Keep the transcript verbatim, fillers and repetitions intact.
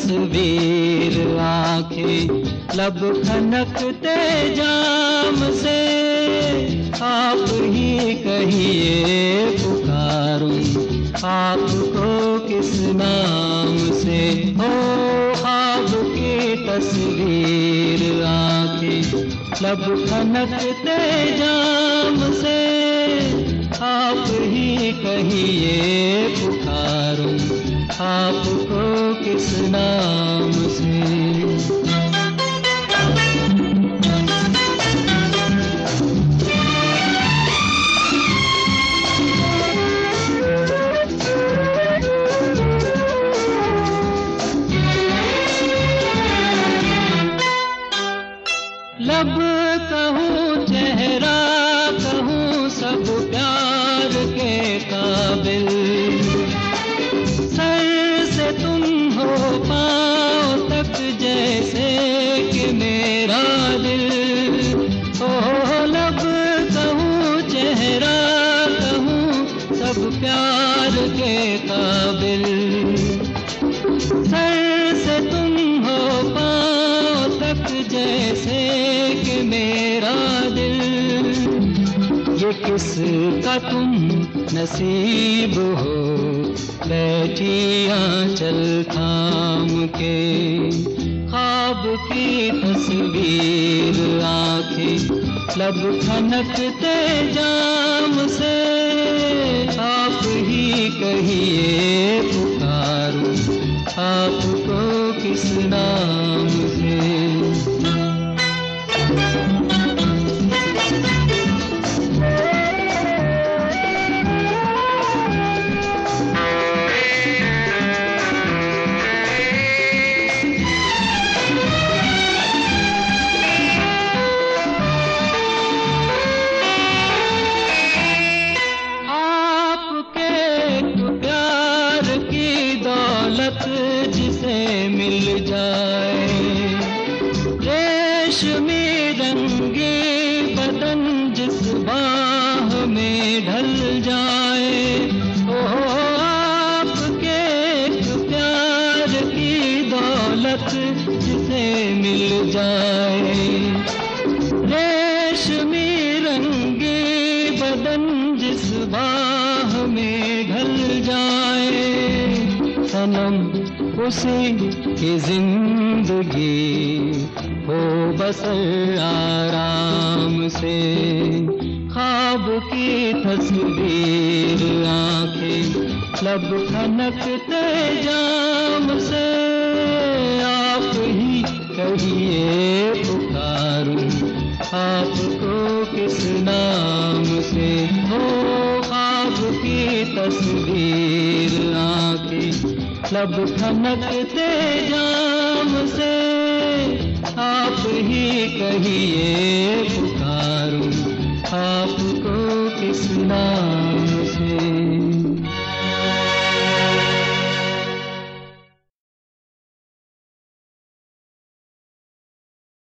तस्वीर, आंखें लब खनकते जाम से, आप ही कहिए पुकारूं आपको किस नाम से। हो ख्वाब की तस्वीर, आंखें लब खनकते जाम से, आप ही कहिए पुकारूं आपको किस नाम से। लब कहूँ चेहरा कहूँ सब प्यार के काबिल, सर से तुम हो पाँव तक जैसे कि मेरा दिल। ओ लब कहूँ चेहरा कहूँ सब प्यार के काबिल, सर से तुम हो पाँव तक जैसे कि मेरा दिल। ये किसका तुम नसीब हो बैठी आंचल थाम के, ख्वाब की तस्वीर, आंखें लब खनकते जाम से, आप ही कहिए पुकारूं आपको किस नाम से। जिसे मिल जाए रेशमी रंगे बदन जिस बाह में ढल जाए। ओ आपके प्यार की दौलत जिसे मिल जाए, रेशमी रंगे बदन जिस बाह में ढल जाए। सनम उसी की जिंदगी हो बसर आराम से, ख्वाब की तस्वीर, आंखें लब खनकते जाम से, आप ही कहिए पुकारूं आपको किस नाम से। हो ख्वाब की तस्वीर, आंखें लब खनकते जाम से, आप ही कहिए पुकारूं आपको किस नाम